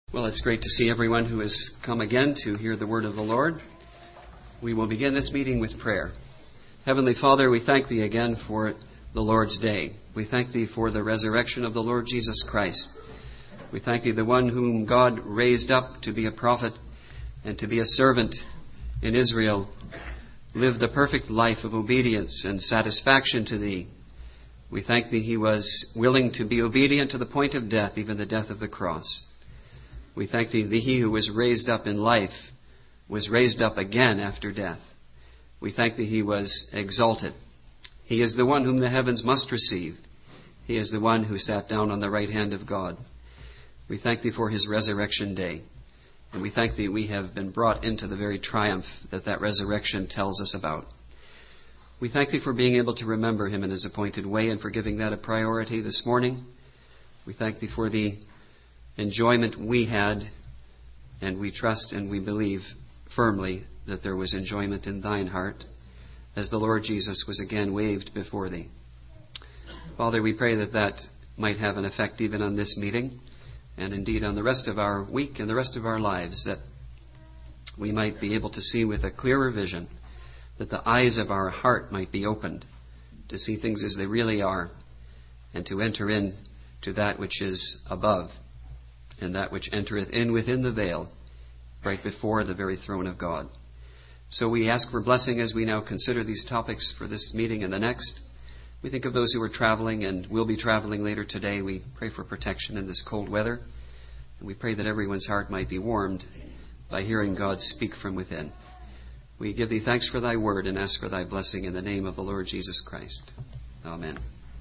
Well, it's great to see everyone who has come again to hear the word of the Lord. We will begin this meeting with prayer. Heavenly Father, we thank Thee again for the Lord's Day. We thank Thee for the resurrection of the Lord Jesus Christ. We thank Thee, the one whom God raised up to be a prophet and to be a servant in Israel, lived a perfect life of obedience and satisfaction to Thee. We thank Thee He was willing to be obedient to the point of death, even the death of the cross. We thank Thee that He who was raised up in life was raised up again after death. We thank Thee He was exalted. He is the one whom the heavens must receive. He is the one who sat down on the right hand of God. We thank Thee for His resurrection day. And we thank Thee we have been brought into the very triumph that resurrection tells us about. We thank Thee for being able to remember Him in His appointed way and for giving that a priority this morning. We thank Thee for the enjoyment we had, and we trust and we believe firmly that there was enjoyment in Thine heart as the Lord Jesus was again waved before Thee. Father, we pray that might have an effect even on this meeting and indeed on the rest of our week and the rest of our lives, that we might be able to see with a clearer vision, that the eyes of our heart might be opened to see things as they really are and to enter in to that which is above and that which entereth in within the veil, right before the very throne of God. So we ask for blessing as we now consider these topics for this meeting and the next. We think of those who are traveling and will be traveling later today. We pray for protection in this cold weather. And we pray that everyone's heart might be warmed by hearing God speak from within. We give Thee thanks for Thy word and ask for Thy blessing in the name of the Lord Jesus Christ. Amen.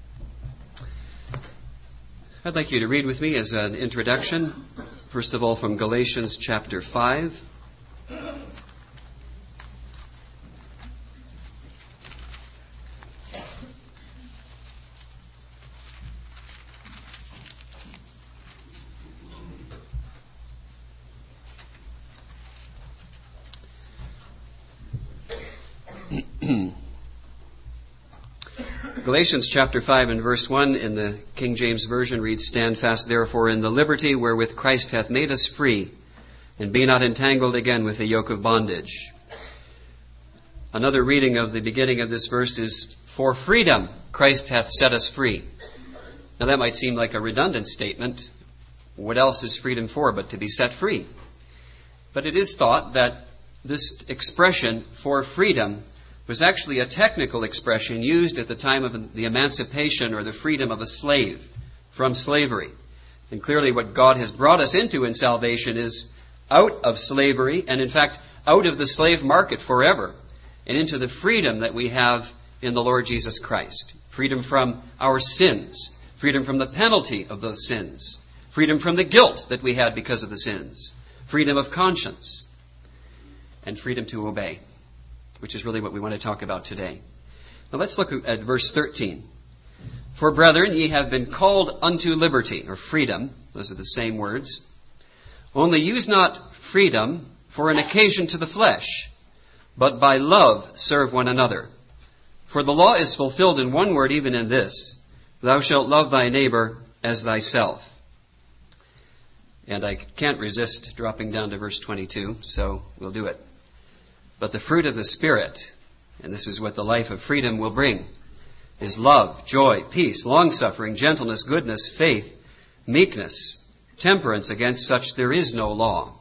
I'd like you to read with me as an introduction, first of all from Galatians chapter 5. Galatians chapter 5 and verse 1 in the King James Version reads, "Stand fast therefore in the liberty wherewith Christ hath made us free, and be not entangled again with the yoke of bondage." Another reading of the beginning of this verse is, "For freedom Christ hath set us free." Now that might seem like a redundant statement. What else is freedom for but to be set free? But it is thought that this expression, "for freedom," was actually a technical expression used at the time of the emancipation or the freedom of a slave from slavery. And clearly what God has brought us into in salvation is out of slavery and in fact out of the slave market forever and into the freedom that we have in the Lord Jesus Christ. Freedom from our sins, freedom from the penalty of those sins, freedom from the guilt that we had because of the sins, freedom of conscience, and freedom to obey, which is really what we want to talk about today. Now let's look at verse 13. "For brethren, ye have been called unto liberty," or freedom. Those are the same words. "Only use not freedom for an occasion to the flesh, but by love serve one another. For the law is fulfilled in one word, even in this, thou shalt love thy neighbor as thyself." And I can't resist dropping down to verse 22, so we'll do it. "But the fruit of the Spirit," and this is what the life of freedom will bring, "is love, joy, peace, long-suffering, gentleness, goodness, faith, meekness, temperance. Against such there is no law."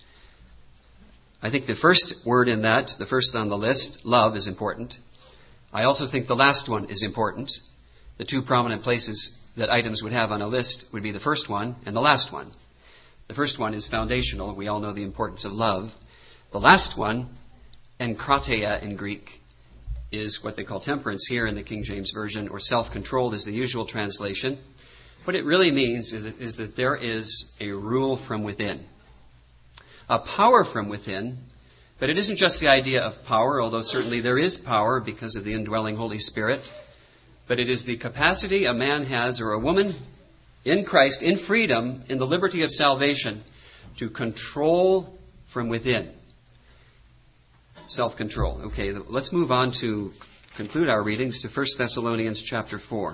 I think the first word in that, the first on the list, love, is important. I also think the last one is important. The two prominent places that items would have on a list would be the first one and the last one. The first one is foundational. We all know the importance of love. The last one, enkrateia in Greek, is what they call temperance here in the King James Version, or self-controlled is the usual translation. What it really means is that there is a rule from within, a power from within, but it isn't just the idea of power, although certainly there is power because of the indwelling Holy Spirit, but it is the capacity a man has, or a woman, in Christ, in freedom, in the liberty of salvation, to control from within. Self-control. Okay, let's move on to conclude our readings to 1 Thessalonians chapter 4.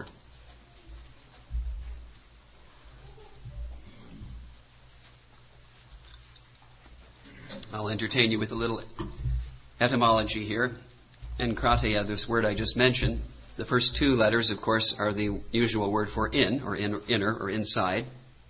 I'll entertain you with a little etymology here. Enkrateia, this word I just mentioned, the first two letters, of course, are the usual word for in, or inner, or inside.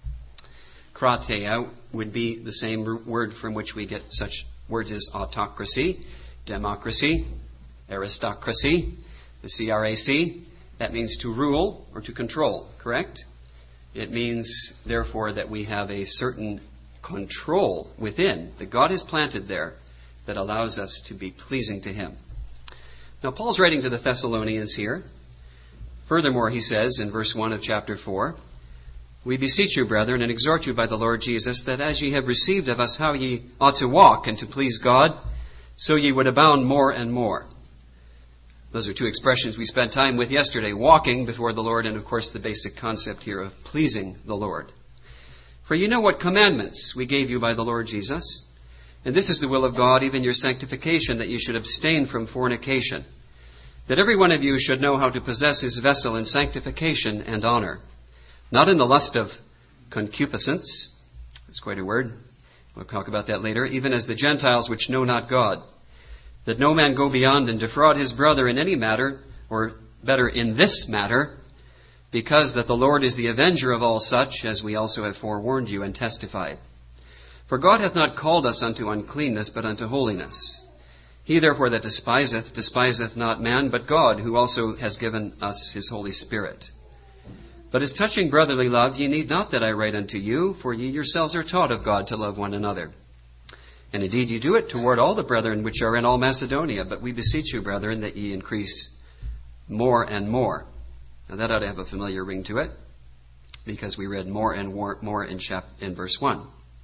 Krateia would be the same word from which we get such words as autocracy, democracy, aristocracy, the CRAC. That means to rule or to control, correct? It means, therefore, that we have a certain control within that God has planted there that allows us to be pleasing to Him. Now, Paul's writing to the Thessalonians here. Furthermore, he says in verse 1 of chapter 4, "We beseech you, brethren, and exhort you by the Lord Jesus, that as ye have received of us how ye ought to walk and to please God, so ye would abound more and more." Those are two expressions we spent time with yesterday, walking before the Lord, and of course the basic concept here of pleasing the Lord. "For you know what commandments we gave you by the Lord Jesus. And this is the will of God, even your sanctification, that you should abstain from fornication, that every one of you should know how to possess his vessel in sanctification and honor, not in the lust of concupiscence." That's quite a word. We'll talk about that later. "Even as the Gentiles which know not God, that no man go beyond and defraud his brother in any matter, or better, in this matter, because that the Lord is the avenger of all such, as we also have forewarned you and testified. For God hath not called us unto uncleanness, but unto holiness. He therefore that despiseth, despiseth not man, but God, who also has given us his Holy Spirit. But as touching brotherly love, ye need not that I write unto you, for ye yourselves are taught of God to love one another. And indeed ye do it toward all the brethren which are in all Macedonia. But we beseech you, brethren, that ye increase more and more." Now that ought to have a familiar ring to it, because we read more and more in verse 1.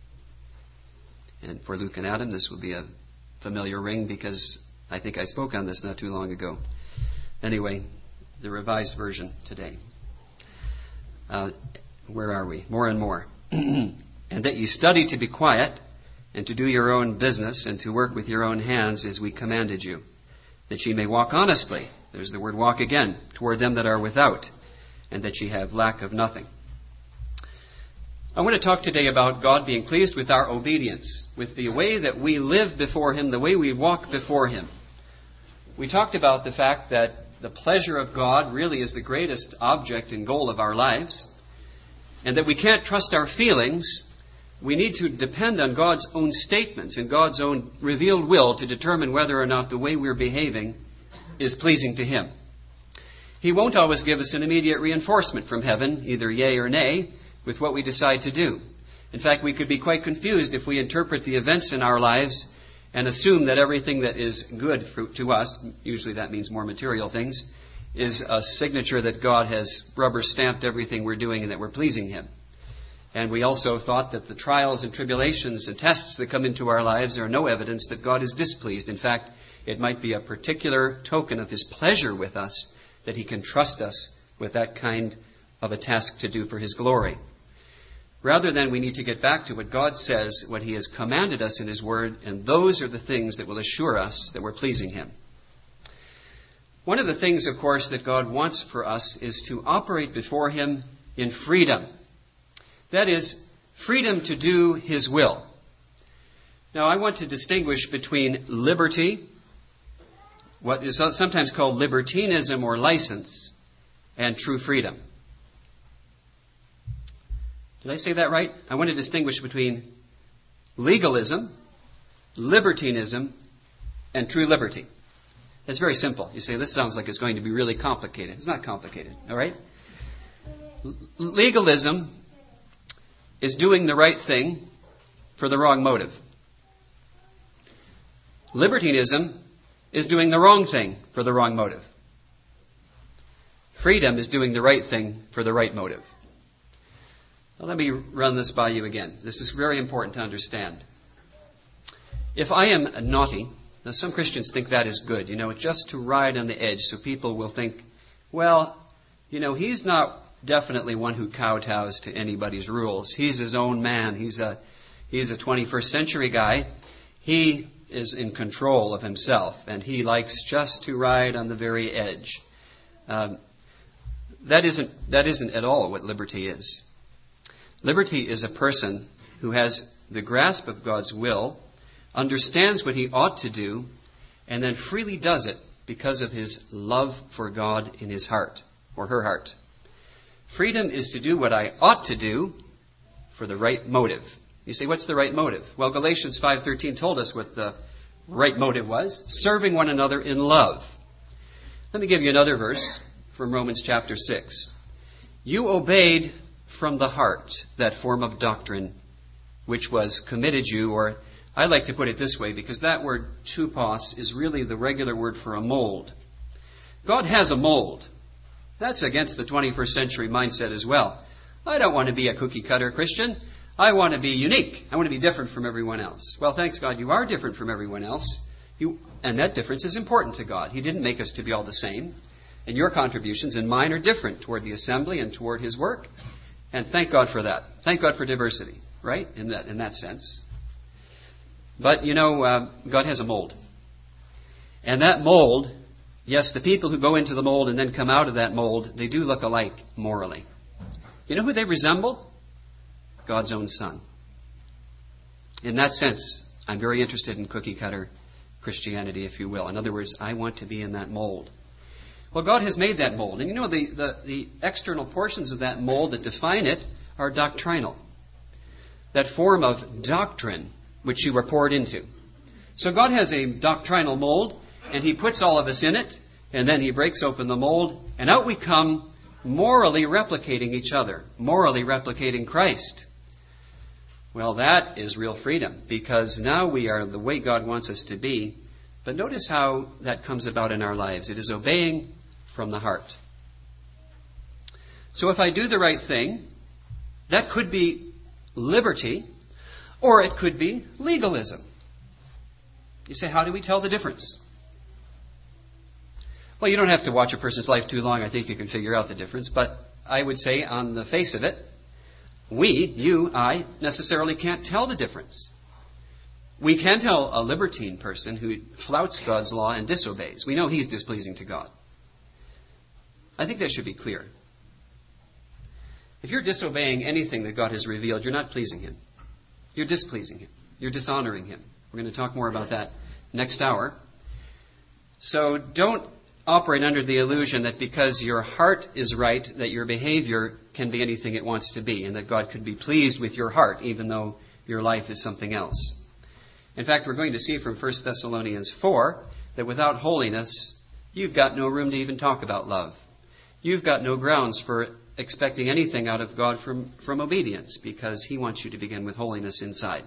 And for Luke and Adam, this will be a familiar ring, because I think I spoke on this not too long ago. Anyway, the Revised Version today. Where are we? More and more. "And that ye study to be quiet, and to do your own business, and to work with your own hands, as we commanded you, that ye may walk honestly," there's the word walk again, "toward them that are without, and that ye have lack of nothing." I want to talk today about God being pleased with our obedience, with the way that we live before Him, the way we walk before Him. We talked about the fact that the pleasure of God really is the greatest object and goal of our lives, and that we can't trust our feelings. We need to depend on God's own statements and God's own revealed will to determine whether or not the way we're behaving is pleasing to Him. He won't always give us an immediate reinforcement from heaven, either yea or nay, with what we decide to do. In fact, we could be quite confused if we interpret the events in our lives and assume that everything that is good to us, usually that means more material things, is a signature that God has rubber stamped everything we're doing and that we're pleasing Him. And we also thought that the trials and tribulations and tests that come into our lives are no evidence that God is displeased. In fact, it might be a particular token of His pleasure with us, that He can trust us with that kind of a task to do for His glory. Rather than, we need to get back to what God says, what He has commanded us in His Word, and those are the things that will assure us that we're pleasing Him. One of the things, of course, that God wants for us is to operate before Him in freedom. That is, freedom to do His will. Now, I want to distinguish between liberty, what is sometimes called libertinism or license, and true freedom. Did I say that right? I want to distinguish between legalism, libertinism, and true liberty. It's very simple. You say, this sounds like it's going to be really complicated. It's not complicated, all right? Legalism is doing the right thing for the wrong motive. Libertinism is doing the wrong thing for the wrong motive. Freedom is doing the right thing for the right motive. Now, let me run this by you again. This is very important to understand. If I am naughty, now some Christians think that is good, just to ride on the edge so people will think, well, he's not definitely one who kowtows to anybody's rules. He's his own man. He's a 21st century guy. He is in control of himself, and he likes just to ride on the very edge. That isn't at all what liberty is. Liberty is a person who has the grasp of God's will, understands what he ought to do, and then freely does it because of his love for God in his heart, or her heart. Freedom is to do what I ought to do for the right motive. You say, what's the right motive? Well, Galatians 5:13 told us what the right motive was, serving one another in love. Let me give you another verse from Romans chapter 6. You obeyed from the heart that form of doctrine which was committed you, or I like to put it this way, because that word tupos is really the regular word for a mold. God has a mold. That's against the 21st century mindset as well. I don't want to be a cookie-cutter Christian. I want to be unique. I want to be different from everyone else. Well, thanks God, you are different from everyone else. And that difference is important to God. He didn't make us to be all the same. And your contributions and mine are different toward the assembly and toward his work. And thank God for that. Thank God for diversity, right? In that sense. But, God has a mold. And that mold, yes, the people who go into the mold and then come out of that mold, they do look alike morally. You know who they resemble? God's own Son. In that sense, I'm very interested in cookie-cutter Christianity, if you will. In other words, I want to be in that mold. Well, God has made that mold. And the external portions of that mold that define it are doctrinal. That form of doctrine which you were poured into. So God has a doctrinal mold, and he puts all of us in it, and then he breaks open the mold, and out we come, morally replicating each other, morally replicating Christ. Well, that is real freedom, because now we are the way God wants us to be. But notice how that comes about in our lives. It is obeying from the heart. So if I do the right thing, that could be liberty, or it could be legalism. You say, how do we tell the difference? Well, you don't have to watch a person's life too long. I think you can figure out the difference. But I would say on the face of it, I necessarily can't tell the difference. We can tell a libertine person who flouts God's law and disobeys. We know he's displeasing to God. I think that should be clear. If you're disobeying anything that God has revealed, you're not pleasing him. You're displeasing him. You're dishonoring him. We're going to talk more about that next hour. So don't operate under the illusion that because your heart is right, that your behavior can be anything it wants to be, and that God could be pleased with your heart, even though your life is something else. In fact, we're going to see from 1 Thessalonians 4 that without holiness, you've got no room to even talk about love. You've got no grounds for expecting anything out of God from obedience, because he wants you to begin with holiness inside.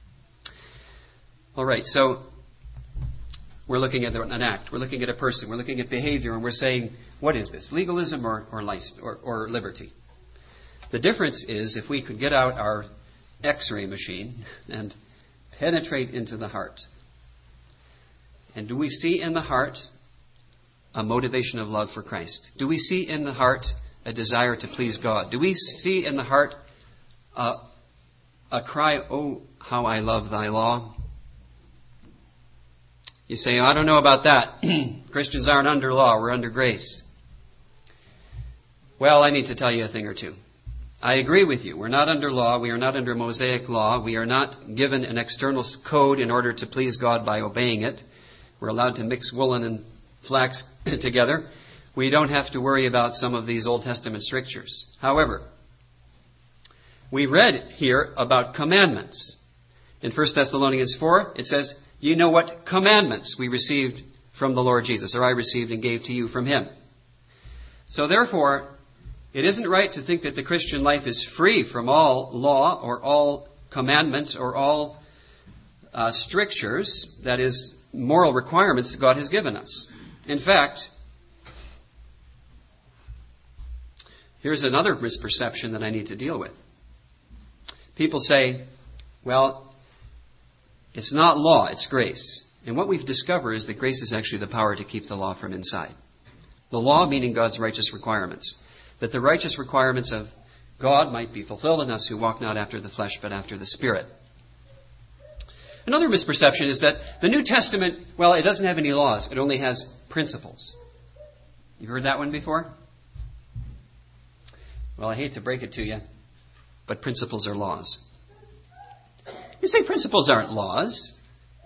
All right, so we're looking at an act, we're looking at a person, we're looking at behavior, and we're saying, what is this, legalism or liberty? The difference is if we could get out our X-ray machine and penetrate into the heart. And do we see in the heart a motivation of love for Christ? Do we see in the heart a desire to please God? Do we see in the heart a cry, oh, how I love thy law? You say, I don't know about that. Christians aren't under law, we're under grace. Well, I need to tell you a thing or two. I agree with you. We're not under law. We are not under Mosaic law. We are not given an external code in order to please God by obeying it. We're allowed to mix woolen and flax together. We don't have to worry about some of these Old Testament strictures. However, we read here about commandments. In 1 Thessalonians 4, it says, you know what commandments we received from the Lord Jesus, or I received and gave to you from him. So therefore, it isn't right to think that the Christian life is free from all law or all commandments or all strictures, that is, moral requirements that God has given us. In fact, here's another misperception that I need to deal with. People say, well, it's not law, it's grace. And what we've discovered is that grace is actually the power to keep the law from inside. The law meaning God's righteous requirements. That the righteous requirements of God might be fulfilled in us who walk not after the flesh but after the Spirit. Another misperception is that the New Testament, well, it doesn't have any laws. It only has principles. You heard that one before? Well, I hate to break it to you, but principles are laws. You say principles aren't laws.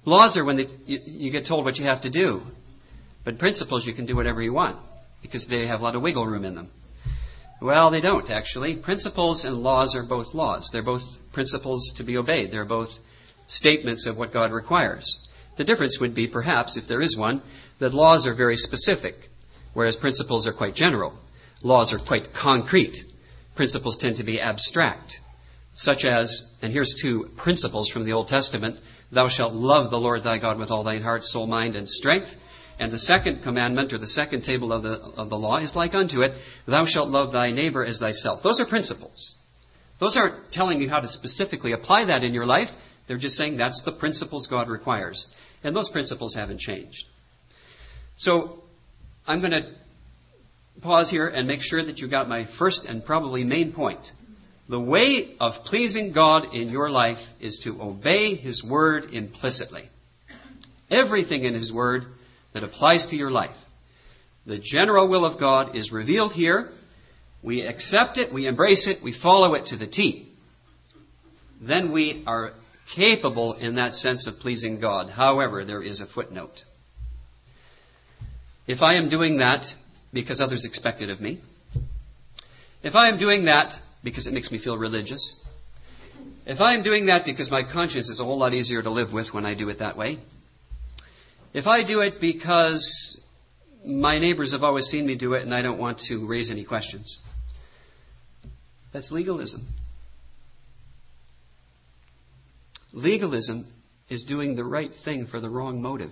Laws are when you get told what you have to do. But principles, you can do whatever you want because they have a lot of wiggle room in them. Well, they don't, actually. Principles and laws are both laws. They're both principles to be obeyed. They're both statements of what God requires. The difference would be, perhaps, if there is one, that laws are very specific, whereas principles are quite general. Laws are quite concrete. Principles tend to be abstract, such as, and here's two principles from the Old Testament, thou shalt love the Lord thy God with all thine heart, soul, mind, and strength. And the second commandment, or the second table of the law, is like unto it, thou shalt love thy neighbor as thyself. Those are principles. Those aren't telling you how to specifically apply that in your life. They're just saying that's the principles God requires. And those principles haven't changed. So I'm going to pause here and make sure that you got my first and probably main point. The way of pleasing God in your life is to obey His Word implicitly. Everything in His Word that applies to your life. The general will of God is revealed here. We accept it, we embrace it, we follow it to the T. Then we are capable in that sense of pleasing God. However, there is a footnote. If I am doing that because others expect it of me, if I am doing that because it makes me feel religious, if I am doing that because my conscience is a whole lot easier to live with when I do it that way, if I do it because my neighbors have always seen me do it and I don't want to raise any questions, that's legalism. Legalism is doing the right thing for the wrong motive.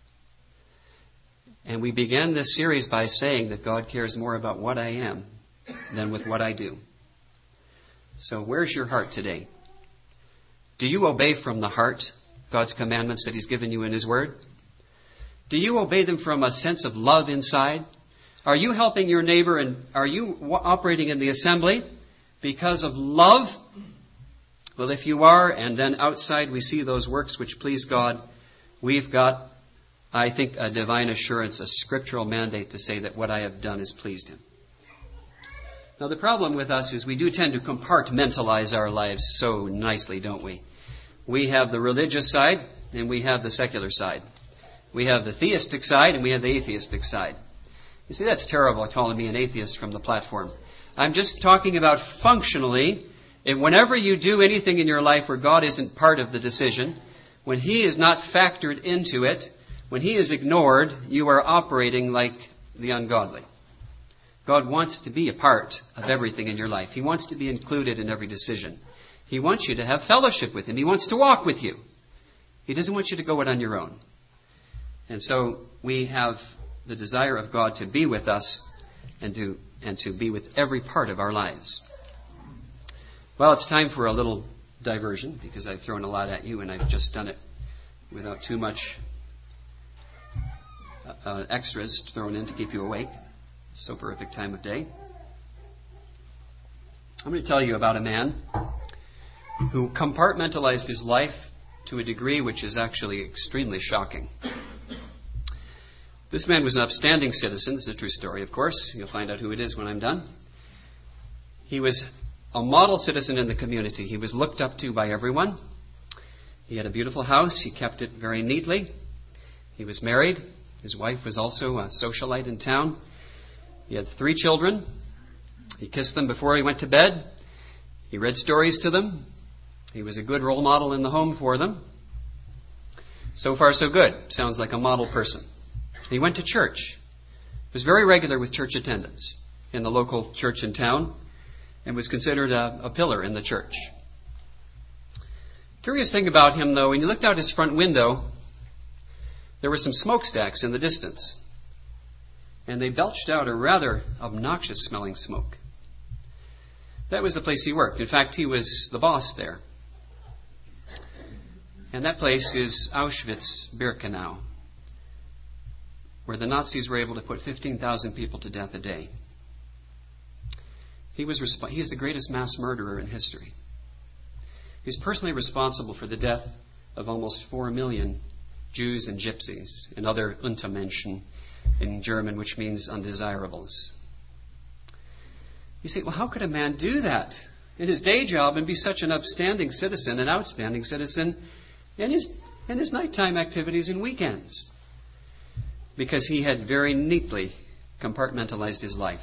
And we began this series by saying that God cares more about what I am than with what I do. So where's your heart today? Do you obey from the heart God's commandments that He's given you in His Word? Do you obey them from a sense of love inside? Are you helping your neighbor and are you operating in the assembly because of love? Well, if you are, and then outside we see those works which please God, we've got, I think, a divine assurance, a scriptural mandate to say that what I have done has pleased Him. Now, the problem with us is we do tend to compartmentalize our lives so nicely, don't we? We have the religious side and we have the secular side. We have the theistic side and we have the atheistic side. You see, that's terrible calling me an atheist from the platform. I'm just talking about functionally. And whenever you do anything in your life where God isn't part of the decision, when He is not factored into it, when He is ignored, you are operating like the ungodly. God wants to be a part of everything in your life. He wants to be included in every decision. He wants you to have fellowship with Him. He wants to walk with you. He doesn't want you to go it on your own. And so we have the desire of God to be with us and to be with every part of our lives. Well, it's time for a little diversion because I've thrown a lot at you and I've just done it without too much extras thrown in to keep you awake. It's so perfect time of day. I'm going to tell you about a man who compartmentalized his life to a degree which is actually extremely shocking. This man was an upstanding citizen. This is a true story, of course. You'll find out who it is when I'm done. He was a model citizen in the community. He was looked up to by everyone. He had a beautiful house. He kept it very neatly. He was married. His wife was also a socialite in town. He had 3 children. He kissed them before he went to bed. He read stories to them. He was a good role model in the home for them. So far, so good. Sounds like a model person. He went to church. He was very regular with church attendance in the local church in town and was considered a pillar in the church. Curious thing about him, though, when you looked out his front window, there were some smokestacks in the distance. And they belched out a rather obnoxious-smelling smoke. That was the place he worked. In fact, he was the boss there. And that place is Auschwitz-Birkenau, where the Nazis were able to put 15,000 people to death a day. He's the greatest mass murderer in history. He's personally responsible for the death of almost 4 million Jews and Gypsies and other Untermenschen in German, which means undesirables. You say, well, how could a man do that in his day job and be such an upstanding citizen, an outstanding citizen in his and his nighttime activities and weekends, because he had very neatly compartmentalized his life.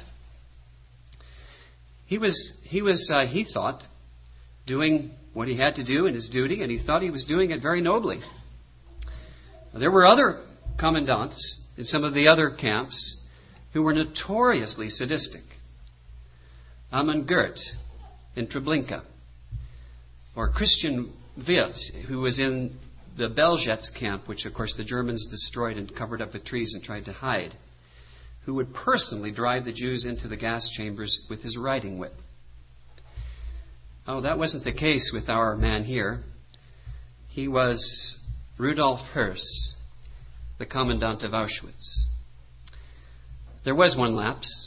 He thought, doing what he had to do in his duty, and he thought he was doing it very nobly. There were other commandants in some of the other camps who were notoriously sadistic. Amon Gert in Treblinka, or Christian Wirt, who was in the Belzec camp, which of course the Germans destroyed and covered up with trees and tried to hide, who would personally drive the Jews into the gas chambers with his riding whip. Oh, that wasn't the case with our man here. He was Rudolf Höss, the commandant of Auschwitz. There was one lapse.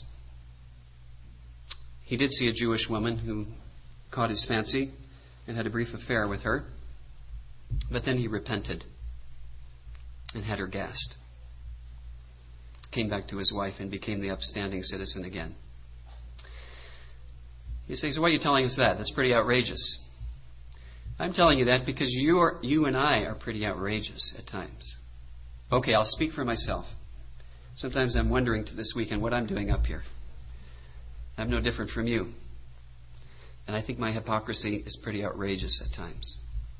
He did see a Jewish woman who caught his fancy and had a brief affair with her. But then he repented and had her gassed. Came back to his wife and became the upstanding citizen again. You say, so why are you telling us that? That's pretty outrageous. I'm telling you that because you and I are pretty outrageous at times. Okay, I'll speak for myself. Sometimes I'm wondering to this weekend what I'm doing up here. I'm no different from you. And I think my hypocrisy is pretty outrageous at times.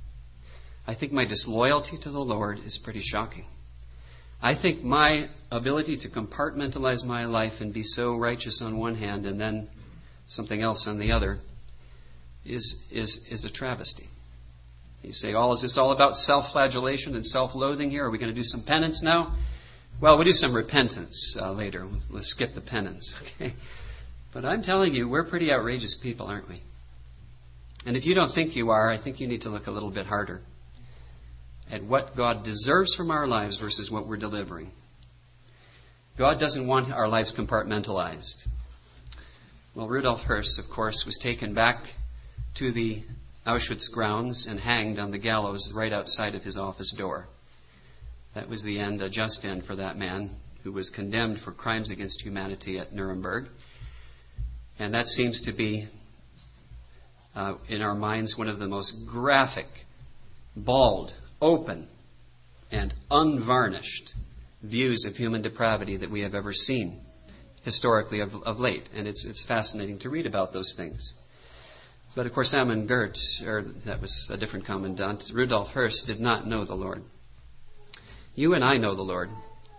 I think my disloyalty to the Lord is pretty shocking. I think my ability to compartmentalize my life and be so righteous on one hand and then something else on the other is a travesty. You say, is this all about self-flagellation and self-loathing here? Are we going to do some penance now? Well, we'll do some repentance later. Let's skip the penance, okay? But I'm telling you, we're pretty outrageous people, aren't we? And if you don't think you are, I think you need to look a little bit harder at what God deserves from our lives versus what we're delivering. God doesn't want our lives compartmentalized. Well, Rudolf Höss, of course, was taken back to the Auschwitz grounds and hanged on the gallows right outside of his office door. That was the end, a just end for that man who was condemned for crimes against humanity at Nuremberg. And that seems to be, in our minds, one of the most graphic, bald, open, and unvarnished views of human depravity that we have ever seen historically of late. And it's fascinating to read about those things. But of course, Amon Gert, or that was a different commandant, Rudolf Höss did not know the Lord. You and I know the Lord.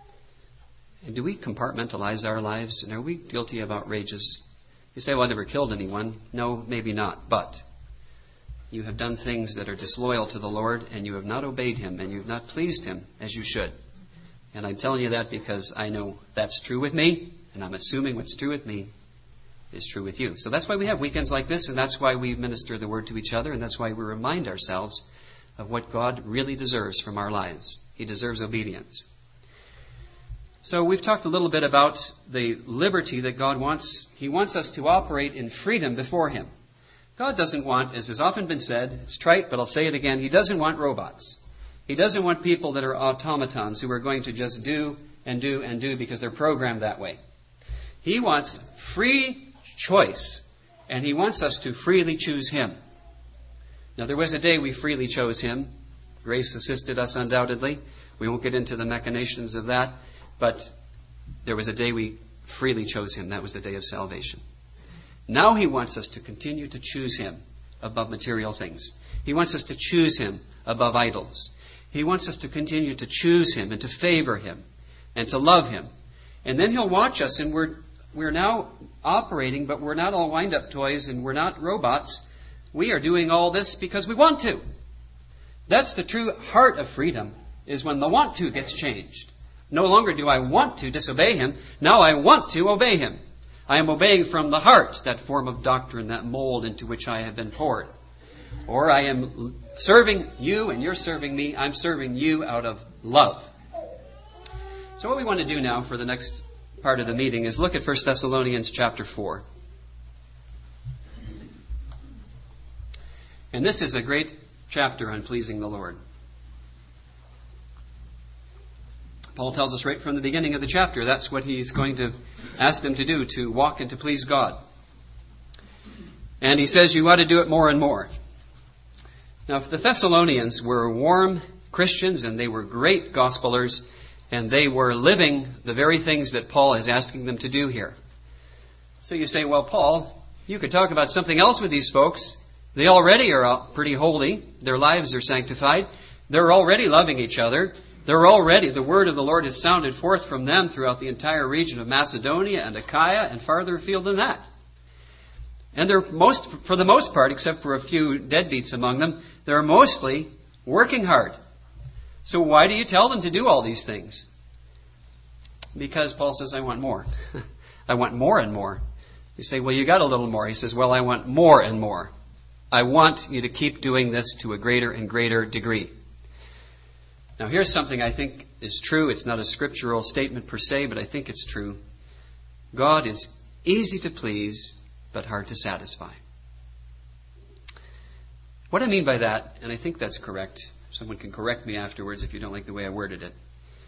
And do we compartmentalize our lives? And are we guilty of outrageous? You say, well, I never killed anyone. No, maybe not. But you have done things that are disloyal to the Lord, and you have not obeyed Him, and you have not pleased Him as you should. And I'm telling you that because I know that's true with me, and I'm assuming what's true with me is true with you. So that's why we have weekends like this, and that's why we minister the Word to each other, and that's why we remind ourselves of what God really deserves from our lives. He deserves obedience. So we've talked a little bit about the liberty that God wants. He wants us to operate in freedom before Him. God doesn't want, as has often been said, it's trite, but I'll say it again, He doesn't want robots. He doesn't want people that are automatons who are going to just do and do and do because they're programmed that way. He wants free choice, and He wants us to freely choose Him. Now, there was a day we freely chose Him. Grace assisted us undoubtedly. We won't get into the machinations of that, but there was a day we freely chose Him. That was the day of salvation. Now He wants us to continue to choose Him above material things. He wants us to choose Him above idols. He wants us to continue to choose Him and to favor Him and to love Him. And then He'll watch us, and we're now operating, but we're not all wind-up toys and we're not robots. We are doing all this because we want to. That's the true heart of freedom, is when the want to gets changed. No longer do I want to disobey Him. Now I want to obey Him. I am obeying from the heart, that form of doctrine, that mold into which I have been poured. Or I am serving you and you're serving me. I'm serving you out of love. So what we want to do now for the next part of the meeting is look at 1 Thessalonians chapter 4. And this is a great chapter on pleasing the Lord. Paul tells us right from the beginning of the chapter that's what he's going to ask them to do, to walk and to please God. And he says you ought to do it more and more. Now, if the Thessalonians were warm Christians and they were great gospelers, and they were living the very things that Paul is asking them to do here. So you say, well, Paul, you could talk about something else with these folks. They already are pretty holy. Their lives are sanctified. They're already loving each other. The word of the Lord has sounded forth from them throughout the entire region of Macedonia and Achaia and farther afield than that. And they're for the most part, except for a few deadbeats among them, they're mostly working hard. So why do you tell them to do all these things? Because Paul says, I want more. I want more and more. You say, well, you got a little more. He says, well, I want more and more. I want you to keep doing this to a greater and greater degree. Now, here's something I think is true. It's not a scriptural statement per se, but I think it's true. God is easy to please, but hard to satisfy. What I mean by that, and I think that's correct, someone can correct me afterwards if you don't like the way I worded it.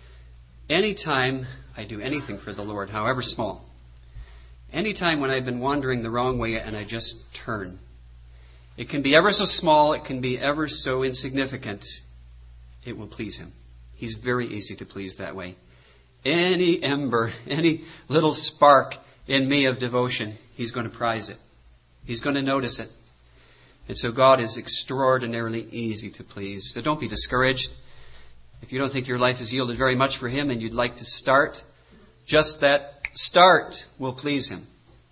Anytime I do anything for the Lord, however small, anytime when I've been wandering the wrong way and I just turn, it can be ever so small, it can be ever so insignificant, it will please Him. He's very easy to please that way. Any ember, any little spark in me of devotion, He's going to prize it. He's going to notice it. And so God is extraordinarily easy to please. So don't be discouraged. If you don't think your life has yielded very much for Him and you'd like to start, just that start will please Him.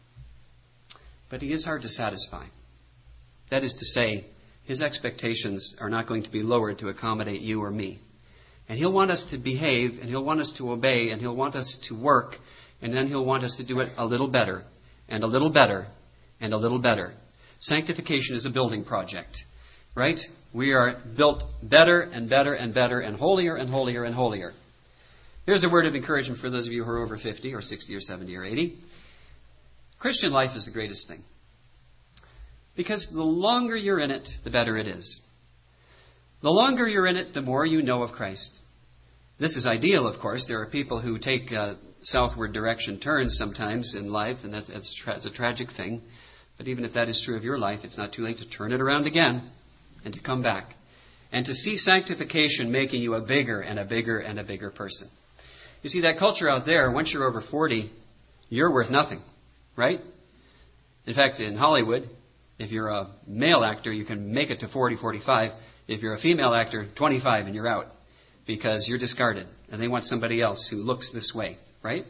But He is hard to satisfy. That is to say, His expectations are not going to be lowered to accommodate you or me. And He'll want us to behave, and He'll want us to obey, and He'll want us to work, and then He'll want us to do it a little better, and a little better, and a little better. Sanctification is a building project, right? We are built better and better and better and holier and holier and holier. Here's a word of encouragement for those of you who are over 50 or 60 or 70 or 80. Christian life is the greatest thing. Because the longer you're in it, the better it is. The longer you're in it, the more you know of Christ. This is ideal, of course. There are people who take southward direction turns sometimes in life, and that's a tragic thing. But even if that is true of your life, it's not too late to turn it around again and to come back. And to see sanctification making you a bigger and a bigger and a bigger person. You see, that culture out there, once you're over 40, you're worth nothing, right? In fact, in Hollywood, if you're a male actor, you can make it to 40, 45. If you're a female actor, 25 and you're out. Because you're discarded. And they want somebody else who looks this way, right?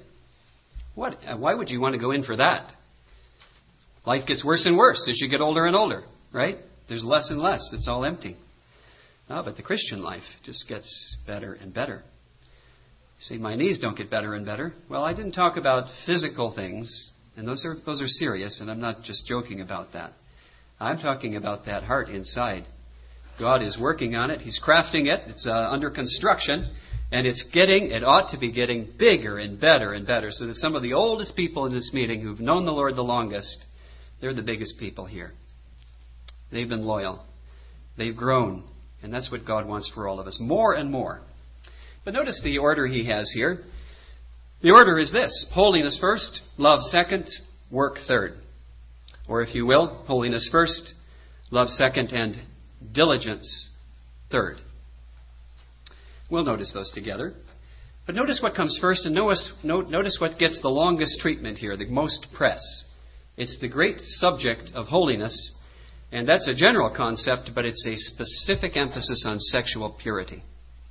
Why would you want to go in for that? Life gets worse and worse as you get older and older, right? There's less and less. It's all empty. But the Christian life just gets better and better. You say, my knees don't get better and better. Well, I didn't talk about physical things, and those are serious, and I'm not just joking about that. I'm talking about that heart inside. God is working on it. He's crafting it. It's under construction, and it ought to be getting bigger and better, so that some of the oldest people in this meeting who've known the Lord the longest, they're the biggest people here. They've been loyal. They've grown. And that's what God wants for all of us. More and more. But notice the order He has here. The order is this. Holiness first, love second, work third. Or if you will, holiness first, love second, and diligence third. We'll notice those together. But notice what comes first, and notice what gets the longest treatment here, the most press. It's the great subject of holiness, and that's a general concept, but it's a specific emphasis on sexual purity.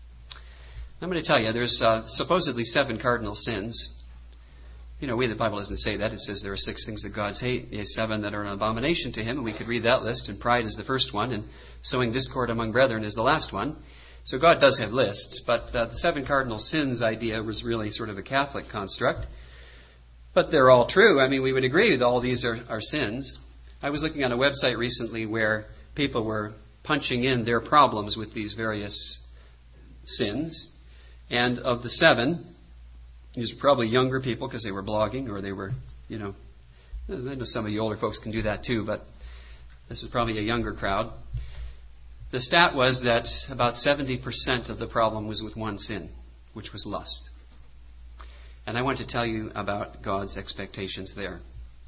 I'm going to tell you, there's supposedly 7 cardinal sins. You know, the Bible doesn't say that. It says there are 6 things that God hates. There's 7 that are an abomination to Him, and we could read that list, and pride is the first one, and sowing discord among brethren is the last one. So God does have lists, but the 7 cardinal sins idea was really sort of a Catholic construct. But they're all true. I mean, we would agree that all these are sins. I was looking on a website recently where people were punching in their problems with these various sins. And of the 7, these are probably younger people because they were blogging or they were, I know some of you older folks can do that too, but this is probably a younger crowd. The stat was that about 70% of the problem was with one sin, which was lust. And I want to tell you about God's expectations there.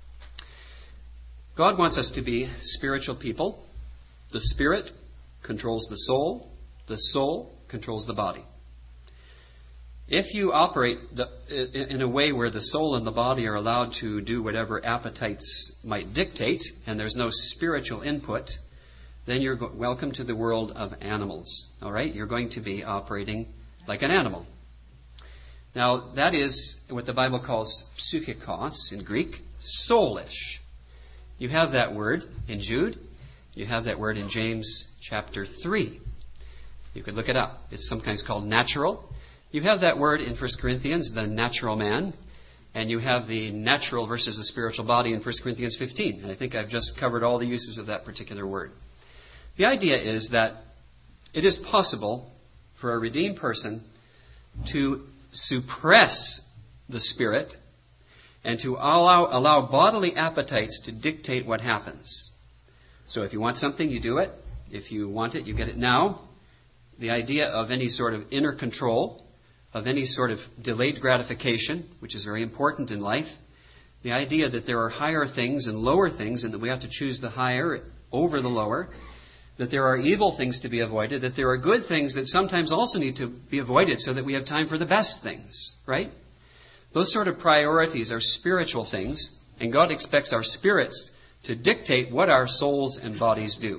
God wants us to be spiritual people. The Spirit controls the soul controls the body. If you operate in a way where the soul and the body are allowed to do whatever appetites might dictate, and there's no spiritual input, then you're welcome to the world of animals. All right? You're going to be operating like an animal. Now, that is what the Bible calls psychikos in Greek, soulish. You have that word in Jude. You have that word in James chapter 3. You could look it up. It's sometimes called natural. You have that word in 1 Corinthians, the natural man. And you have the natural versus the spiritual body in 1 Corinthians 15. And I think I've just covered all the uses of that particular word. The idea is that it is possible for a redeemed person to suppress the spirit and to allow bodily appetites to dictate what happens. So if you want something, you do it. If you want it, you get it now. The idea of any sort of inner control, of any sort of delayed gratification, which is very important in life. The idea that there are higher things and lower things, and that we have to choose the higher over the lower. That there are evil things to be avoided. That there are good things that sometimes also need to be avoided so that we have time for the best things. Right? Those sort of priorities are spiritual things, and God expects our spirits to dictate what our souls and bodies do.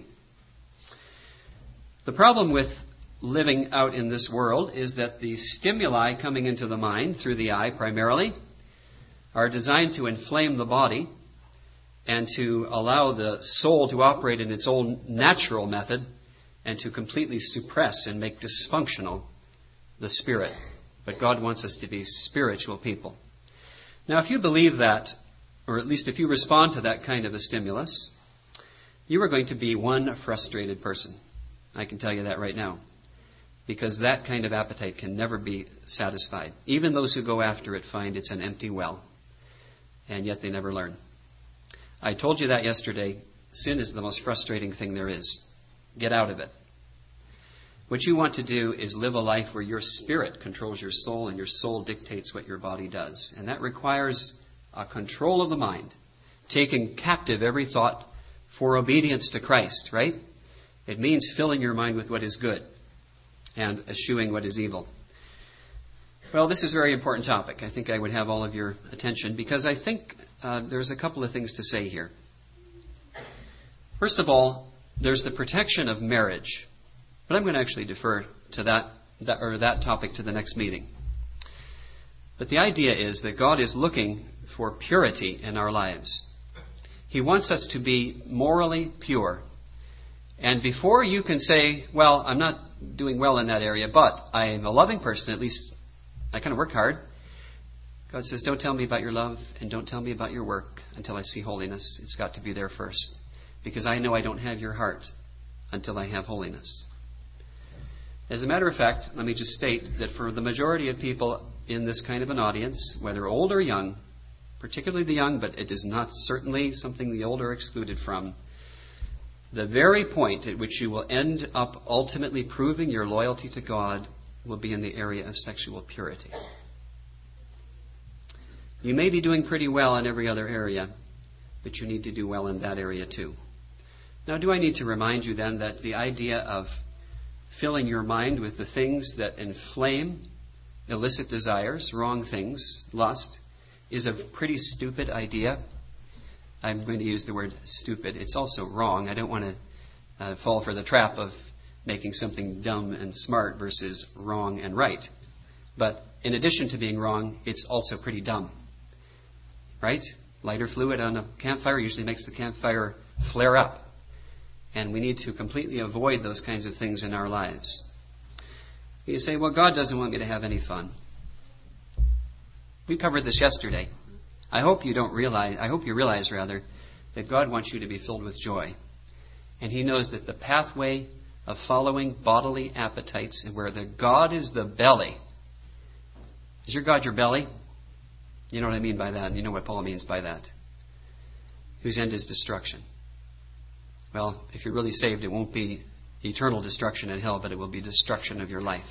The problem with living out in this world is that the stimuli coming into the mind, through the eye primarily, are designed to inflame the body and to allow the soul to operate in its own natural method and to completely suppress and make dysfunctional the spirit. But God wants us to be spiritual people. Now, if you believe that, or at least if you respond to that kind of a stimulus, you are going to be one frustrated person. I can tell you that right now. Because that kind of appetite can never be satisfied. Even those who go after it find it's an empty well. And yet they never learn. I told you that yesterday. Sin is the most frustrating thing there is. Get out of it. What you want to do is live a life where your spirit controls your soul and your soul dictates what your body does. And that requires a control of the mind. Taking captive every thought for obedience to Christ, right? It means filling your mind with what is good and eschewing what is evil. Well, this is a very important topic. I think I would have all of your attention because I think there's a couple of things to say here. First of all, there's the protection of marriage. But I'm going to actually defer to that topic to the next meeting. But the idea is that God is looking for purity in our lives. He wants us to be morally pure. And before you can say, well, I'm not doing well in that area, but I'm a loving person, at least I kind of work hard. God says, don't tell me about your love and don't tell me about your work until I see holiness. It's got to be there first. Because I know I don't have your heart until I have holiness. As a matter of fact, let me just state that for the majority of people in this kind of an audience, whether old or young, particularly the young, but it is not certainly something the old are excluded from, the very point at which you will end up ultimately proving your loyalty to God will be in the area of sexual purity. You may be doing pretty well in every other area, but you need to do well in that area too. Now, do I need to remind you then that the idea of filling your mind with the things that inflame illicit desires, wrong things, lust, is a pretty stupid idea? I'm going to use the word stupid. It's also wrong. I don't want to fall for the trap of making something dumb and smart versus wrong and right. But in addition to being wrong, it's also pretty dumb. Right? Lighter fluid on a campfire usually makes the campfire flare up. And we need to completely avoid those kinds of things in our lives. You say, well, God doesn't want me to have any fun. We covered this yesterday. I hope you realize that God wants you to be filled with joy. And He knows that the pathway of following bodily appetites and where the God is the belly. Is your God your belly? You know what I mean by that. And you know what Paul means by that. Whose end is destruction. Well, if you're really saved, it won't be eternal destruction in hell, but it will be destruction of your life.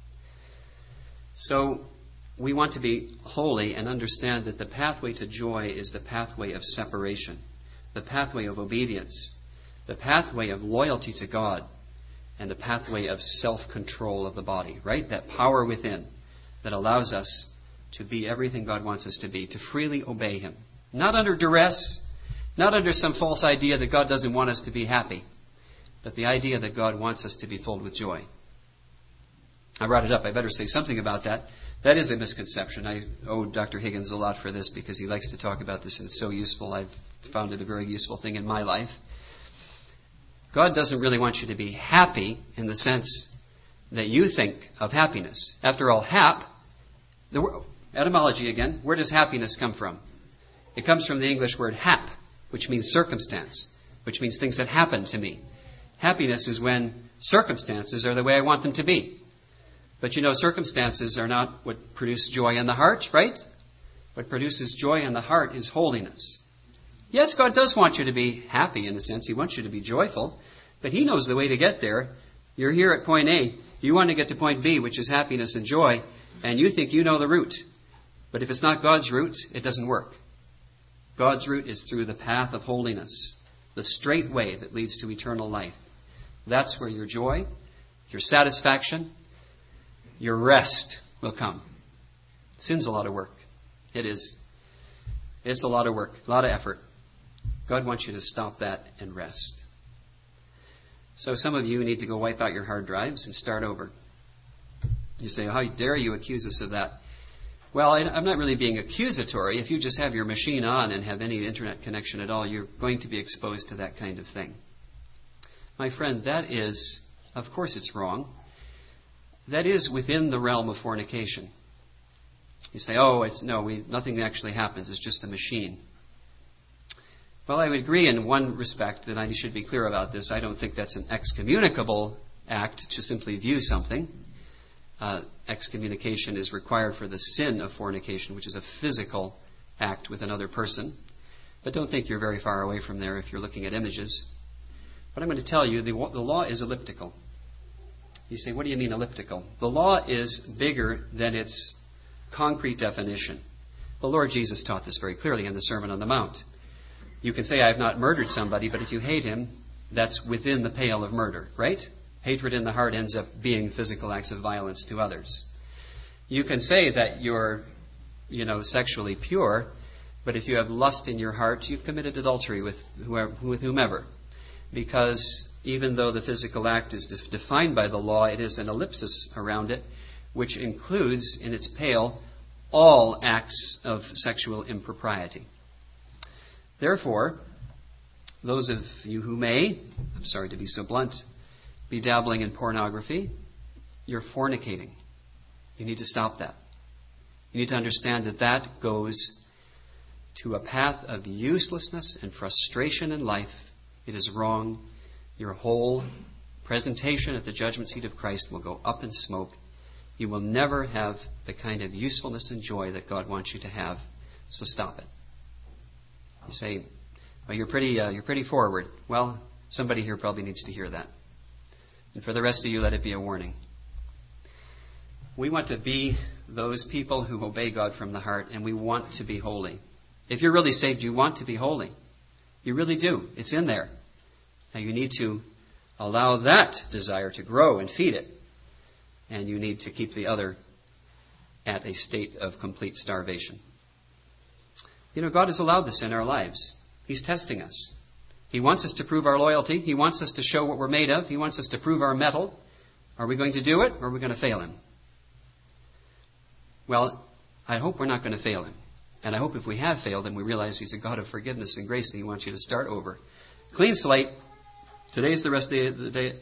So we want to be holy and understand that the pathway to joy is the pathway of separation, the pathway of obedience, the pathway of loyalty to God. and the pathway of self-control of the body, right? That power within that allows us to be everything God wants us to be, to freely obey Him. Not under duress, not under some false idea that God doesn't want us to be happy, but the idea that God wants us to be filled with joy. I brought it up. I better say something about that. That is a misconception. I owe Dr. Higgins a lot for this because he likes to talk about this and it's so useful. I've found it a very useful thing in my life. God doesn't really want you to be happy in the sense that you think of happiness. After all, etymology again, where does happiness come from? It comes from the English word hap, which means circumstance, which means things that happen to me. Happiness is when circumstances are the way I want them to be. But you know, circumstances are not what produce joy in the heart, right? What produces joy in the heart is holiness. Yes, God does want you to be happy in a sense. He wants you to be joyful. But He knows the way to get there. You're here at point A. You want to get to point B, which is happiness and joy. And you think you know the route. But if it's not God's route, it doesn't work. God's route is through the path of holiness. The straight way that leads to eternal life. That's where your joy, your satisfaction, your rest will come. Sin's a lot of work. It is. It's a lot of work, a lot of effort. God wants you to stop that and rest. So some of you need to go wipe out your hard drives and start over. You say, how dare you accuse us of that? Well, I'm not really being accusatory. If you just have your machine on and have any internet connection at all, you're going to be exposed to that kind of thing. My friend, that is, of course it's wrong. That is within the realm of fornication. You say, nothing actually happens. It's just a machine. Well, I would agree in one respect, and I should be clear about this. I don't think that's an excommunicable act to simply view something. Excommunication is required for the sin of fornication, which is a physical act with another person. But don't think you're very far away from there if you're looking at images. But I'm going to tell you, the law is elliptical. You say, what do you mean elliptical? The law is bigger than its concrete definition. The Lord Jesus taught this very clearly in the Sermon on the Mount. You can say, I have not murdered somebody, but if you hate him, that's within the pale of murder, right? Hatred in the heart ends up being physical acts of violence to others. You can say that you're, sexually pure, but if you have lust in your heart, you've committed adultery with whomever. Because even though the physical act is defined by the law, it is an ellipsis around it, which includes in its pale all acts of sexual impropriety. Therefore, those of you who may, I'm sorry to be so blunt, be dabbling in pornography, you're fornicating. You need to stop that. You need to understand that that goes to a path of uselessness and frustration in life. It is wrong. Your whole presentation at the judgment seat of Christ will go up in smoke. You will never have the kind of usefulness and joy that God wants you to have. So stop it. You say, well, you're pretty forward. Well, somebody here probably needs to hear that. And for the rest of you, let it be a warning. We want to be those people who obey God from the heart, and we want to be holy. If you're really saved, you want to be holy. You really do. It's in there. Now you need to allow that desire to grow and feed it. And you need to keep the other at a state of complete starvation. God has allowed this in our lives. He's testing us. He wants us to prove our loyalty. He wants us to show what we're made of. He wants us to prove our mettle. Are we going to do it, or are we going to fail Him? Well, I hope we're not going to fail Him. And I hope if we have failed Him, we realize He's a God of forgiveness and grace, and He wants you to start over. Clean slate. Today's the rest of the day.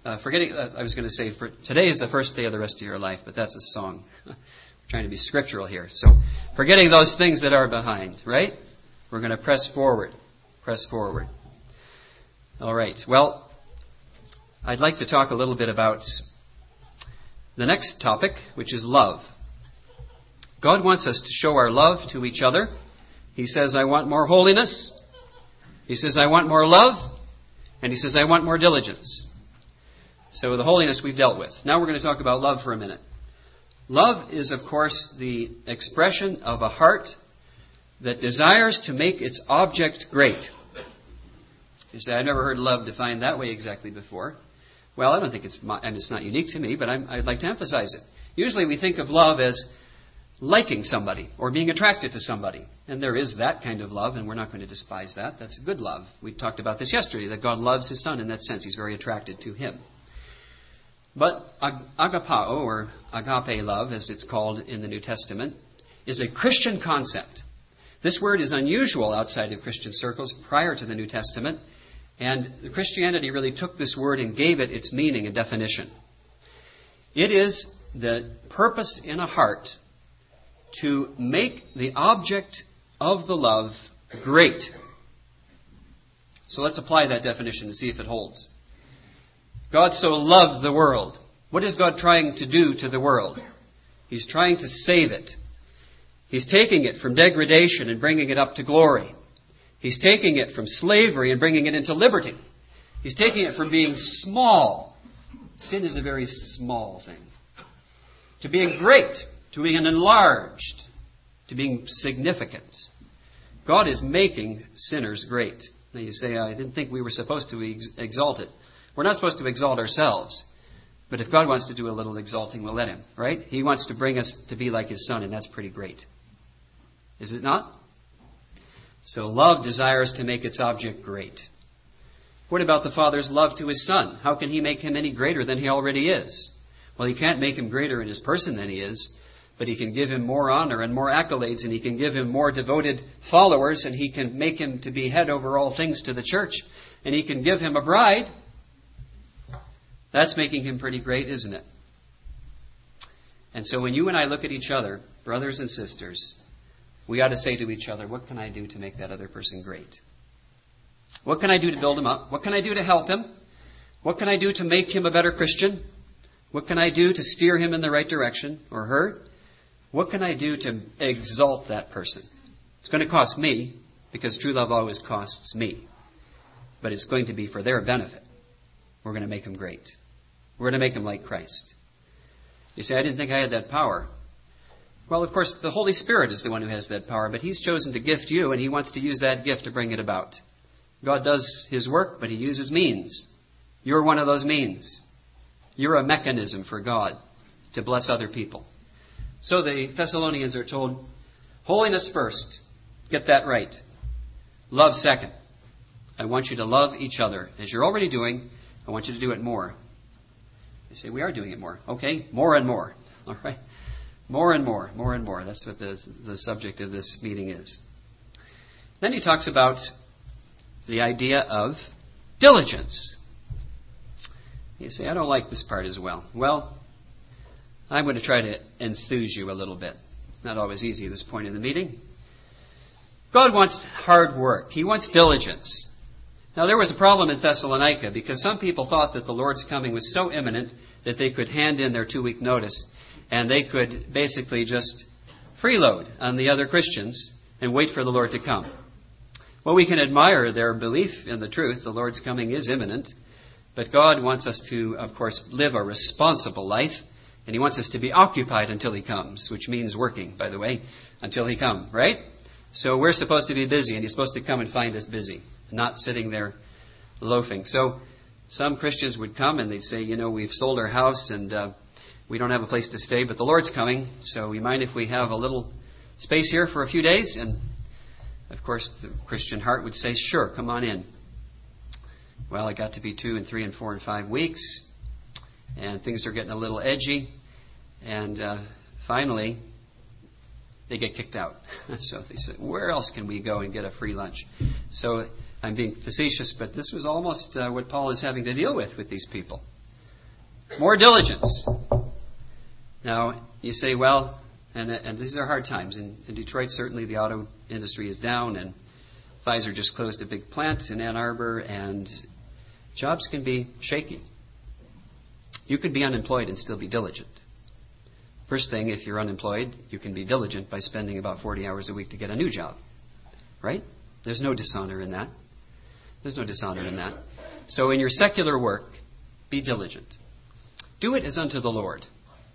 Today is the first day of the rest of your life, but that's a song. We're trying to be scriptural here. So, forgetting those things that are behind, right? We're going to press forward. Press forward. All right. Well, I'd like to talk a little bit about the next topic, which is love. God wants us to show our love to each other. He says, I want more holiness. He says, I want more love. And He says, I want more diligence. So the holiness we've dealt with. Now we're going to talk about love for a minute. Love is, of course, the expression of a heart that desires to make its object great. You say, I've never heard love defined that way exactly before. Well, I don't think it's not unique to me, but I'd like to emphasize it. Usually we think of love as liking somebody or being attracted to somebody. And there is that kind of love, and we're not going to despise that. That's good love. We talked about this yesterday, that God loves His Son in that sense. He's very attracted to Him. But agapao, or agape love, as it's called in the New Testament, is a Christian concept. This word is unusual outside of Christian circles prior to the New Testament, and Christianity really took this word and gave it its meaning and definition. It is the purpose in a heart to make the object of the love great. So let's apply that definition to see if it holds. God so loved the world. What is God trying to do to the world? He's trying to save it. He's taking it from degradation and bringing it up to glory. He's taking it from slavery and bringing it into liberty. He's taking it from being small. Sin is a very small thing. To being great, to being enlarged, to being significant. God is making sinners great. Now you say, I didn't think we were supposed to exalt it. We're not supposed to exalt ourselves. But if God wants to do a little exalting, we'll let Him, right? He wants to bring us to be like His Son, and that's pretty great. Is it not? So love desires to make its object great. What about the Father's love to His Son? How can He make Him any greater than He already is? Well, He can't make Him greater in His person than He is, but He can give Him more honor and more accolades, and He can give Him more devoted followers, and He can make Him to be head over all things to the church, and He can give Him a bride. That's making Him pretty great, isn't it? And so when you and I look at each other, brothers and sisters, we ought to say to each other, what can I do to make that other person great? What can I do to build him up? What can I do to help him? What can I do to make him a better Christian? What can I do to steer him in the right direction, or her? What can I do to exalt that person? It's going to cost me, because true love always costs me. But it's going to be for their benefit. We're going to make them great. We're going to make them like Christ. You say, I didn't think I had that power. Well, of course, the Holy Spirit is the one who has that power, but He's chosen to gift you, and He wants to use that gift to bring it about. God does His work, but He uses means. You're one of those means. You're a mechanism for God to bless other people. So the Thessalonians are told, holiness first. Get that right. Love second. I want you to love each other. As you're already doing, I want you to do it more. They say, we are doing it more. Okay, more and more. All right. More and more, more and more. That's what the subject of this meeting is. Then he talks about the idea of diligence. You say, I don't like this part as well. Well, I'm going to try to enthuse you a little bit. Not always easy at this point in the meeting. God wants hard work. He wants diligence. Now, there was a problem in Thessalonica because some people thought that the Lord's coming was so imminent that they could hand in their 2-week notice and they could basically just freeload on the other Christians and wait for the Lord to come. Well, we can admire their belief in the truth. The Lord's coming is imminent. But God wants us to, of course, live a responsible life. And He wants us to be occupied until He comes, which means working, by the way, until He comes, right? So we're supposed to be busy, and He's supposed to come and find us busy, not sitting there loafing. So some Christians would come and they'd say, we've sold our house and we don't have a place to stay, but the Lord's coming. So you mind if we have a little space here for a few days? And of course, the Christian heart would say, sure, come on in. Well, it got to be 2 and 3 and 4 and 5 weeks, and things are getting a little edgy, and finally, they get kicked out. So they said, where else can we go and get a free lunch? So I'm being facetious, but this was almost what Paul is having to deal with these people. More diligence. Now, you say, well, and these are hard times. In Detroit, certainly the auto industry is down, and Pfizer just closed a big plant in Ann Arbor, and jobs can be shaky. You could be unemployed and still be diligent. First thing, if you're unemployed, you can be diligent by spending about 40 hours a week to get a new job. Right? There's no dishonor in that. There's no dishonor in that. So in your secular work, be diligent. Do it as unto the Lord.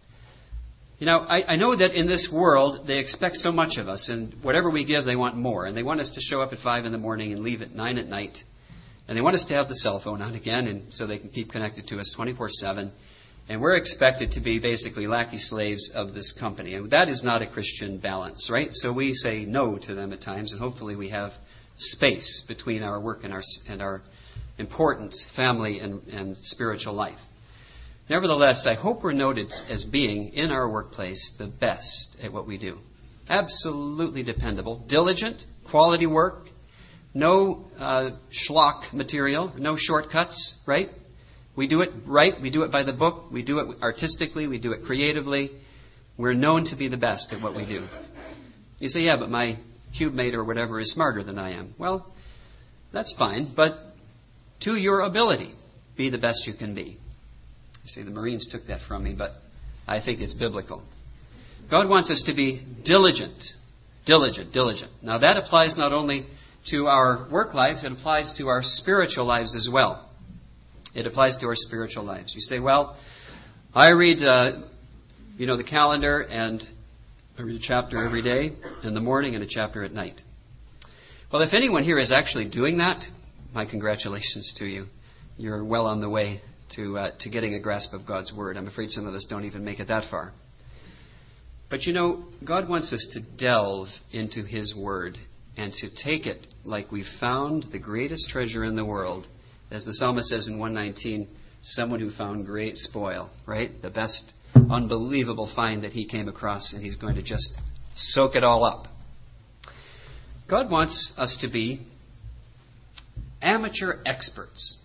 I know that in this world, they expect so much of us, and whatever we give, they want more. And they want us to show up at 5 in the morning and leave at 9 at night. And they want us to have the cell phone on again, and so they can keep connected to us 24/7. And we're expected to be basically lackey slaves of this company. And that is not a Christian balance, right? So we say no to them at times, and hopefully we have space between our work and our important family and spiritual life. Nevertheless, I hope we're noted as being, in our workplace, the best at what we do. Absolutely dependable, diligent, quality work, no schlock material, no shortcuts, right? We do it right, we do it by the book, we do it artistically, we do it creatively. We're known to be the best at what we do. You say, yeah, but my cube mate or whatever is smarter than I am. Well, that's fine, but to your ability, be the best you can be. You see, the Marines took that from me, but I think it's biblical. God wants us to be diligent. Now that applies not only to our work lives, it applies to our spiritual lives as well. It applies to our spiritual lives. You say, well, I read, the calendar, and I read a chapter every day in the morning and a chapter at night. Well, if anyone here is actually doing that, my congratulations to you. You're well on the way to getting a grasp of God's Word. I'm afraid some of us don't even make it that far. But God wants us to delve into His Word and to take it like we found the greatest treasure in the world. As the psalmist says in 119, someone who found great spoil, right? The best, unbelievable find that he came across, and he's going to just soak it all up. God wants us to be amateur experts.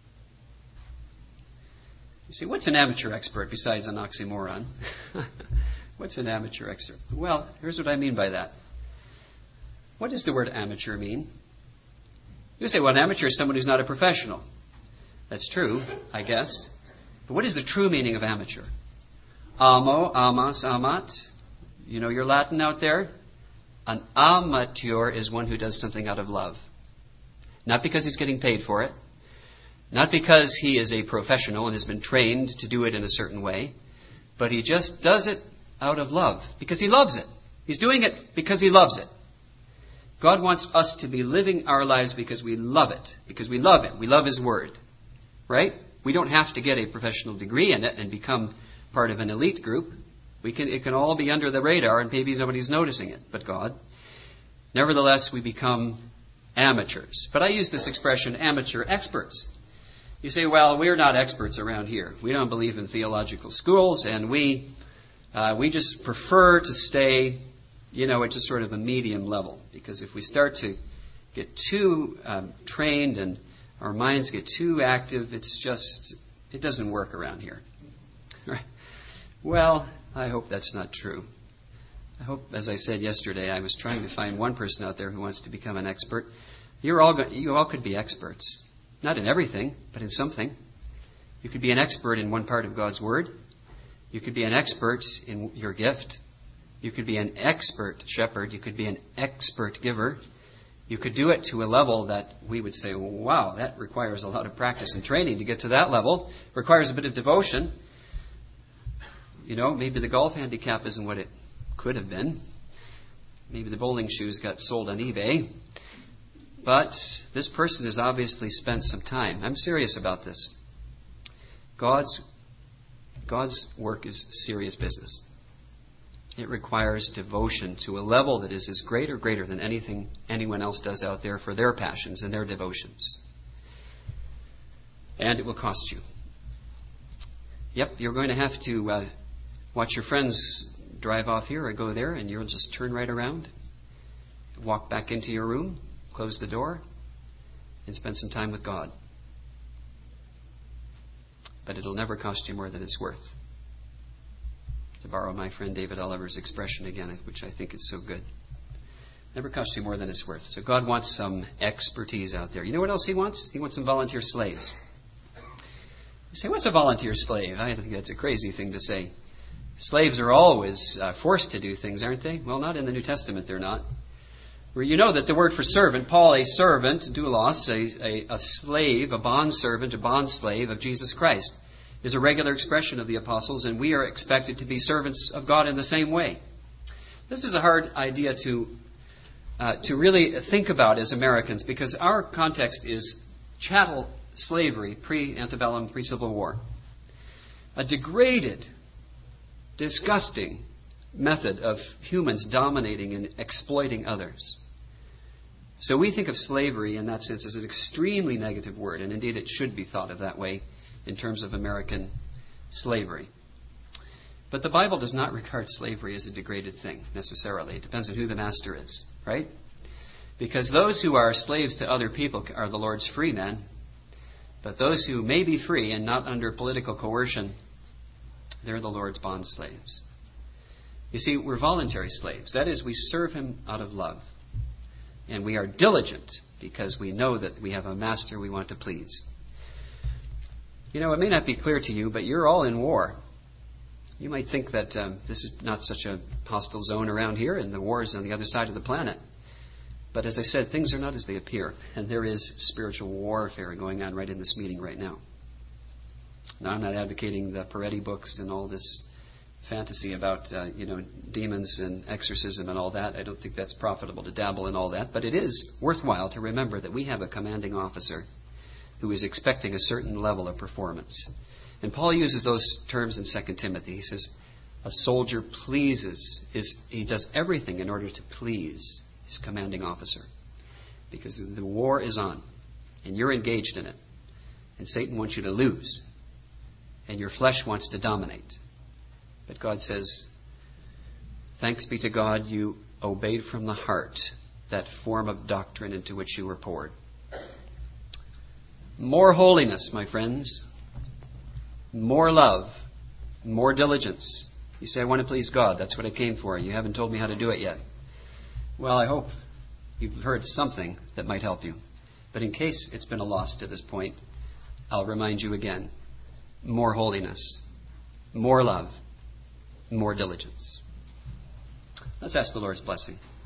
You see, what's an amateur expert besides an oxymoron? What's an amateur expert? Well, here's what I mean by that. What does the word amateur mean? You say, well, an amateur is someone who's not a professional. That's true, I guess. But what is the true meaning of amateur? Amo, amas, amat. You know your Latin out there? An amateur is one who does something out of love. Not because he's getting paid for it. Not because he is a professional and has been trained to do it in a certain way. But he just does it out of love. Because he loves it. He's doing it because he loves it. God wants us to be living our lives because we love it. Because we love Him. We love His Word. Right? We don't have to get a professional degree in it and become part of an elite group. It can all be under the radar and maybe nobody's noticing it but God. Nevertheless, we become amateurs. But I use this expression, amateur experts. You say, well, we're not experts around here. We don't believe in theological schools, and we just prefer to stay, at just sort of a medium level. Because if we start to get too trained and our minds get too active, it doesn't work around here. Right? Well, I hope that's not true. I hope, as I said yesterday, I was trying to find one person out there who wants to become an expert. You all could be experts. Not in everything, but in something. You could be an expert in one part of God's Word. You could be an expert in your gift. You could be an expert shepherd. You could be an expert giver. You could do it to a level that we would say, wow, that requires a lot of practice and training to get to that level. It requires a bit of devotion. Maybe the golf handicap isn't what it could have been. Maybe the bowling shoes got sold on eBay. But this person has obviously spent some time. I'm serious about this. God's work is serious business. It requires devotion to a level that is as greater than anything anyone else does out there for their passions and their devotions. And it will cost you. Yep, you're going to have to watch your friends drive off here or go there, and you'll just turn right around, walk back into your room, close the door, and spend some time with God. But it'll never cost you more than it's worth. To borrow my friend David Oliver's expression again, which I think is so good. Never cost you more than it's worth. So God wants some expertise out there. You know what else He wants? He wants some volunteer slaves. You say, what's a volunteer slave? I think that's a crazy thing to say. Slaves are always forced to do things, aren't they? Well, not in the New Testament, they're not. Where you know that the word for servant, Paul, a servant, doulos, a slave, a bondservant, a bondslave of Jesus Christ, is a regular expression of the apostles, and we are expected to be servants of God in the same way. This is a hard idea to really think about as Americans, because our context is chattel slavery, pre-antebellum, pre-Civil War. A degraded, disgusting method of humans dominating and exploiting others. So we think of slavery in that sense as an extremely negative word, and indeed it should be thought of that way in terms of American slavery. But the Bible does not regard slavery as a degraded thing, necessarily. It depends on who the master is, right? Because those who are slaves to other people are the Lord's free men, but those who may be free and not under political coercion, they're the Lord's bond slaves. You see, we're voluntary slaves. That is, we serve Him out of love. And we are diligent because we know that we have a master we want to please. You know, it may not be clear to you, but you're all in war. You might think that this is not such a hostile zone around here and the war is on the other side of the planet. But as I said, things are not as they appear. And there is spiritual warfare going on right in this meeting right now. Now, I'm not advocating the Peretti books and all this fantasy about, demons and exorcism and all that. I don't think that's profitable to dabble in all that. But it is worthwhile to remember that we have a commanding officer who is expecting a certain level of performance. And Paul uses those terms in 2 Timothy. He says, a soldier he does everything in order to please his commanding officer. Because the war is on, and you're engaged in it. And Satan wants you to lose. And your flesh wants to dominate. But God says, thanks be to God, you obeyed from the heart that form of doctrine into which you were poured. More holiness, my friends. More love. More diligence. You say, I want to please God. That's what I came for. You haven't told me how to do it yet. Well, I hope you've heard something that might help you. But in case it's been a loss to this point, I'll remind you again. More holiness. More love. More diligence. Let's ask the Lord's blessing.